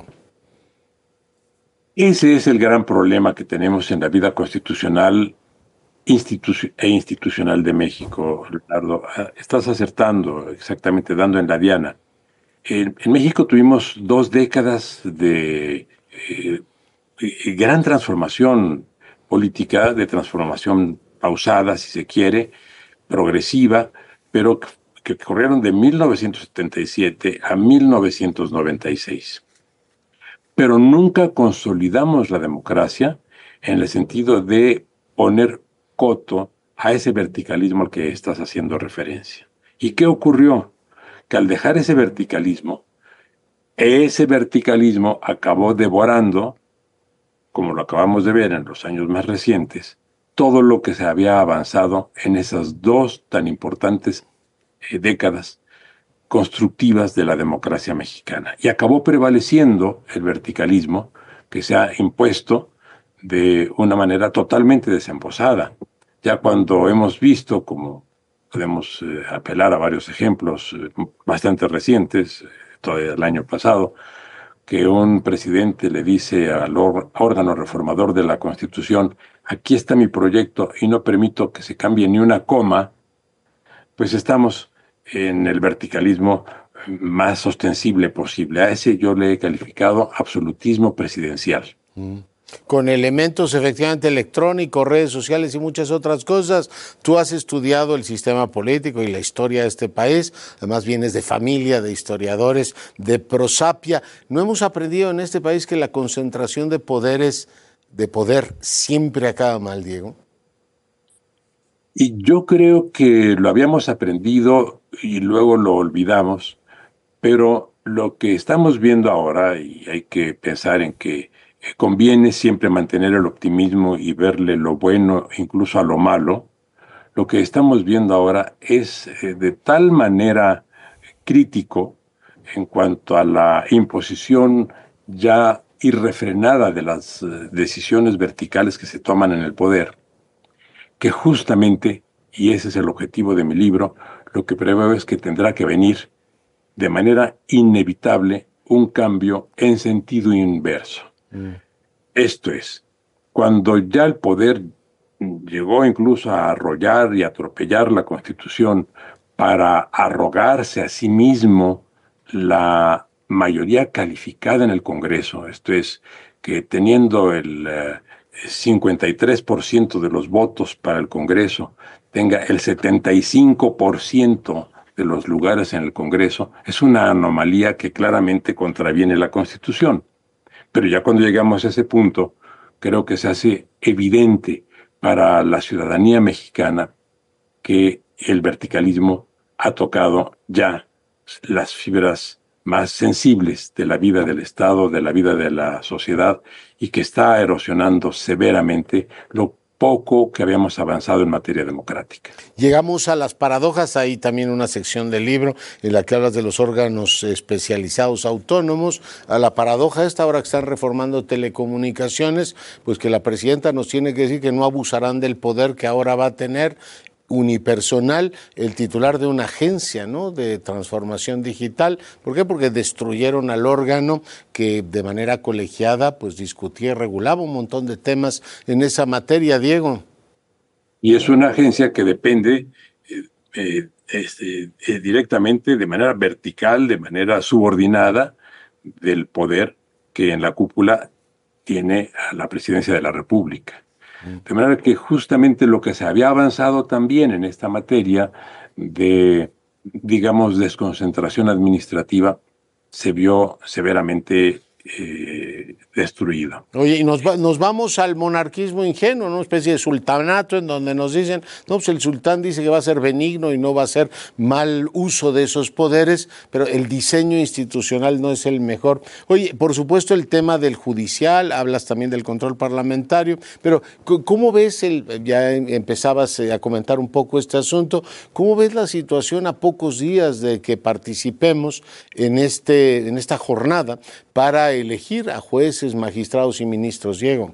S16: Ese es el gran problema que tenemos en la vida constitucional Institu- e institucional de México, Leonardo. Estás acertando, exactamente, dando en la diana. En, en México tuvimos dos décadas de eh, gran transformación política, de transformación pausada, si se quiere, progresiva, pero que, que corrieron de mil novecientos setenta y siete a mil novecientos noventa y seis. Pero nunca consolidamos la democracia en el sentido de poner coto a ese verticalismo al que estás haciendo referencia. ¿Y qué ocurrió? Que al dejar ese verticalismo, ese verticalismo acabó devorando, como lo acabamos de ver en los años más recientes, todo lo que se había avanzado en esas dos tan importantes eh, décadas constructivas de la democracia mexicana. Y acabó prevaleciendo el verticalismo que se ha impuesto de una manera totalmente desembosada. Ya cuando hemos visto, como podemos eh, apelar a varios ejemplos eh, bastante recientes, eh, todavía el año pasado, que un presidente le dice al or- órgano reformador de la Constitución, aquí está mi proyecto y no permito que se cambie ni una coma, pues estamos en el verticalismo más ostensible posible. A ese yo le he calificado absolutismo presidencial.
S6: Mm. Con elementos efectivamente electrónicos, redes sociales y muchas otras cosas. Tú has estudiado el sistema político y la historia de este país, además vienes de familia, de historiadores, de prosapia. ¿No hemos aprendido en este país que la concentración de poderes, de poder siempre acaba mal, Diego?
S16: Y yo creo que lo habíamos aprendido y luego lo olvidamos, pero lo que estamos viendo ahora, y hay que pensar en que conviene siempre mantener el optimismo y verle lo bueno incluso a lo malo, lo que estamos viendo ahora es eh, de tal manera crítico en cuanto a la imposición ya irrefrenada de las eh, decisiones verticales que se toman en el poder, que justamente, y ese es el objetivo de mi libro, lo que preveo es que tendrá que venir de manera inevitable un cambio en sentido inverso. Mm. Esto es, cuando ya el poder llegó incluso a arrollar y atropellar la Constitución para arrogarse a sí mismo la mayoría calificada en el Congreso, esto es, que teniendo el uh, cincuenta y tres por ciento de los votos para el Congreso, tenga el setenta y cinco por ciento de los lugares en el Congreso, es una anomalía que claramente contraviene la Constitución. Pero ya cuando llegamos a ese punto, creo que se hace evidente para la ciudadanía mexicana que el verticalismo ha tocado ya las fibras más sensibles de la vida del Estado, de la vida de la sociedad, y que está erosionando severamente lo poco que habíamos avanzado en materia democrática.
S6: Llegamos a las paradojas, hay también una sección del libro en la que hablas de los órganos especializados autónomos, a la paradoja esta ahora que están reformando telecomunicaciones, pues que la presidenta nos tiene que decir que no abusarán del poder que ahora va a tener unipersonal el titular de una agencia, ¿no?, de transformación digital. ¿Por qué? Porque destruyeron al órgano que de manera colegiada pues discutía y regulaba un montón de temas en esa materia, Diego.
S16: Y es una agencia que depende eh, eh, este, eh, directamente, de manera vertical, de manera subordinada, del poder que en la cúpula tiene a la presidencia de la República. De manera que justamente lo que se había avanzado también en esta materia de, digamos, desconcentración administrativa se vio severamente eh, destruido.
S6: Oye, y nos, va, nos vamos al monarquismo ingenuo, ¿no? Una especie de sultanato en donde nos dicen, no, pues el sultán dice que va a ser benigno y no va a ser mal uso de esos poderes, pero el diseño institucional no es el mejor. Oye, por supuesto el tema del judicial, hablas también del control parlamentario, pero ¿cómo ves, el, ya empezabas a comentar un poco este asunto, cómo ves la situación a pocos días de que participemos en, este, en esta jornada para elegir a jueces, magistrados y ministros, Diego?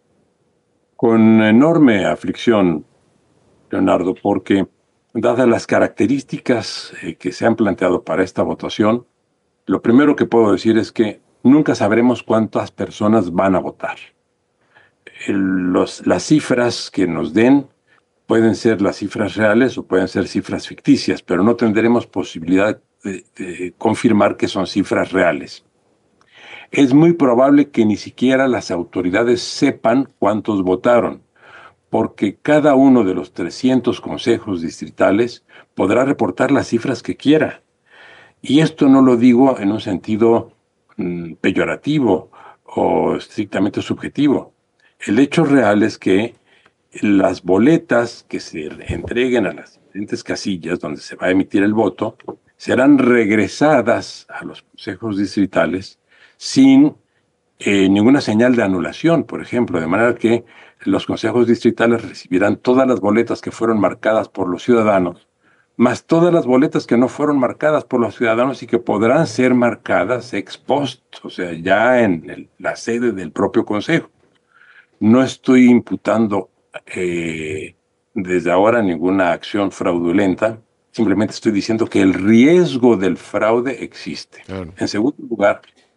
S16: Con enorme aflicción, Leonardo, porque dadas las características eh, que se han planteado para esta votación, lo primero que puedo decir es que nunca sabremos cuántas personas van a votar. El, los, las cifras que nos den pueden ser las cifras reales o pueden ser cifras ficticias, pero no tendremos posibilidad de, de confirmar que son cifras reales. Es muy probable que ni siquiera las autoridades sepan cuántos votaron, porque cada uno de los trescientos consejos distritales podrá reportar las cifras que quiera. Y esto no lo digo en un sentido mm, peyorativo o estrictamente subjetivo. El hecho real es que las boletas que se entreguen a las diferentes casillas donde se va a emitir el voto serán regresadas a los consejos distritales sin eh, ninguna señal de anulación, por ejemplo, de manera que los consejos distritales recibirán todas las boletas que fueron marcadas por los ciudadanos, más todas las boletas que no fueron marcadas por los ciudadanos y que podrán ser marcadas ex post, o sea, ya en el, la sede del propio consejo. No estoy imputando eh, desde ahora ninguna acción fraudulenta, simplemente estoy diciendo que el riesgo del fraude existe. Claro. En segundo lugar,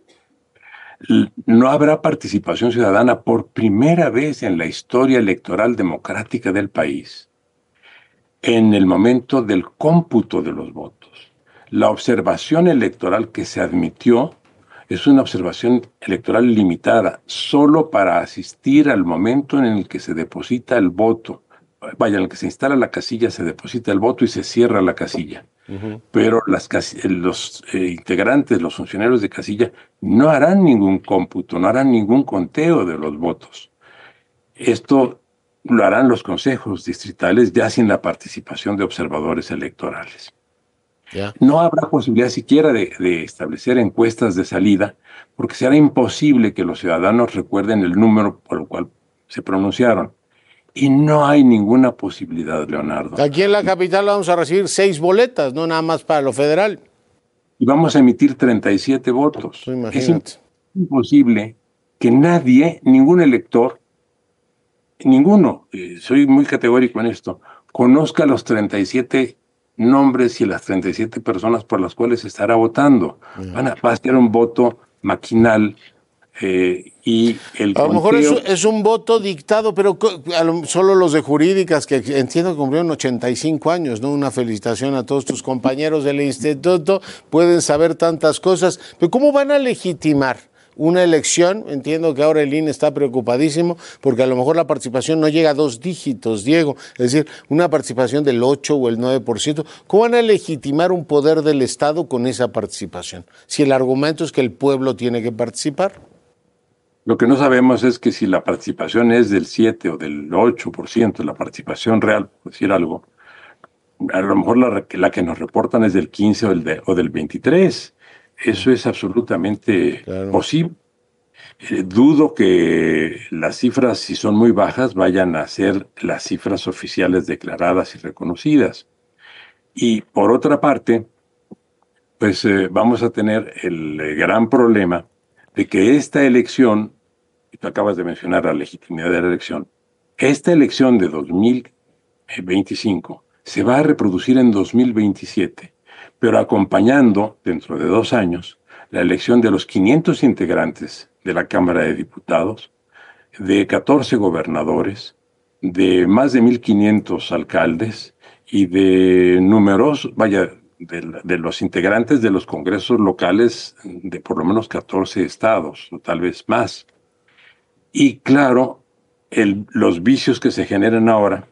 S16: no habrá participación ciudadana por primera vez en la historia electoral democrática del país en el momento del cómputo de los votos. La observación electoral que se admitió es una observación electoral limitada, solo para asistir al momento en el que se deposita el voto. Vaya, en el que se instala la casilla, se deposita el voto y se cierra la casilla. Uh-huh. Pero las, los eh, integrantes, los funcionarios de casilla, no harán ningún cómputo, no harán ningún conteo de los votos. Esto lo harán los consejos distritales ya sin la participación de observadores electorales. Yeah. No habrá posibilidad siquiera de, de establecer encuestas de salida, porque será imposible que los ciudadanos recuerden el número por el cual se pronunciaron. Y no hay ninguna posibilidad, Leonardo.
S6: Aquí en la capital vamos a recibir seis boletas, no nada más para lo federal.
S16: Y vamos a emitir treinta y siete votos. Imagínate. Es imposible que nadie, ningún elector, ninguno, eh, soy muy categórico en esto, conozca los treinta y siete nombres y las treinta y siete personas por las cuales estará votando. Uh-huh. Van a, va a ser un voto maquinal. Eh, y el
S6: a lo mejor es, es un voto dictado, pero a lo, solo los de jurídicas, que entiendo que cumplieron ochenta y cinco años, ¿no? Una felicitación a todos tus compañeros del instituto, pueden saber tantas cosas, pero ¿cómo van a legitimar una elección? Entiendo que ahora el I N E está preocupadísimo porque a lo mejor la participación no llega a dos dígitos, Diego, es decir, una participación del ocho o el nueve por ciento. ¿Cómo van a legitimar un poder del Estado con esa participación? Si el argumento es que el pueblo tiene que participar.
S16: Lo que no sabemos es que si la participación es del siete o del ocho por ciento, la participación real, por decir algo, a lo mejor la, la que nos reportan es del quince o, el de, o del veintitrés. Eso es absolutamente claro. posible. Eh, dudo que las cifras, si son muy bajas, vayan a ser las cifras oficiales declaradas y reconocidas. Y por otra parte, pues eh, vamos a tener el eh, gran problema de que esta elección, y tú acabas de mencionar la legitimidad de la elección, esta elección de dos mil veinticinco se va a reproducir en dos mil veintisiete, pero acompañando, dentro de dos años, la elección de los quinientos integrantes de la Cámara de Diputados, de catorce gobernadores, de más de mil quinientos alcaldes y de numerosos, vaya, de, de los integrantes de los congresos locales de por lo menos catorce estados, o tal vez más. Y claro, el, los vicios que se generan ahora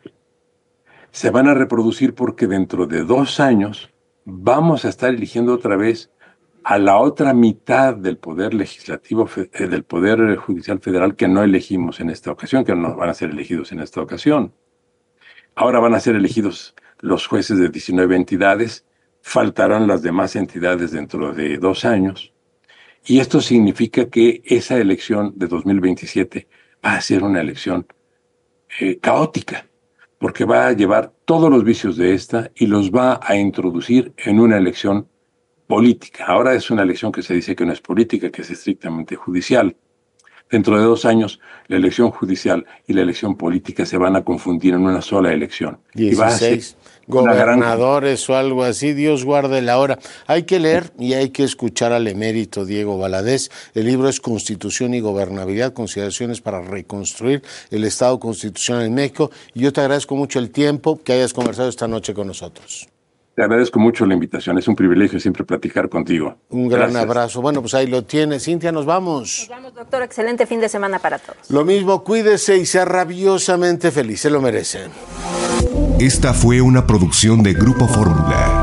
S16: se van a reproducir porque dentro de dos años vamos a estar eligiendo otra vez a la otra mitad del poder legislativo, eh, del poder judicial federal que no elegimos en esta ocasión, que no van a ser elegidos en esta ocasión. Ahora van a ser elegidos los jueces de diecinueve entidades, faltarán las demás entidades dentro de dos años, y esto significa que esa elección de dos mil veintisiete va a ser una elección eh, caótica, porque va a llevar todos los vicios de esta y los va a introducir en una elección política. Ahora es una elección que se dice que no es política, que es estrictamente judicial. Dentro de dos años, la elección judicial y la elección política se van a confundir en una sola elección.
S6: dieciséis gobernadores gran... o algo así, Dios guarde la hora. Hay que leer y hay que escuchar al emérito Diego Valadez. El libro es Constitución y Gobernabilidad, consideraciones para reconstruir el Estado constitucional en México. Y yo te agradezco mucho el tiempo que hayas conversado esta noche con nosotros.
S16: Te agradezco mucho la invitación, es un privilegio siempre platicar contigo.
S6: Un gran
S16: Gracias.
S6: abrazo. Bueno, pues ahí lo tienes. Cintia, nos vamos.
S7: Nos vamos, doctor. Excelente fin de semana para todos.
S6: Lo mismo, cuídese y sea rabiosamente feliz, se lo merecen.
S2: Esta fue una producción de Grupo Fórmula.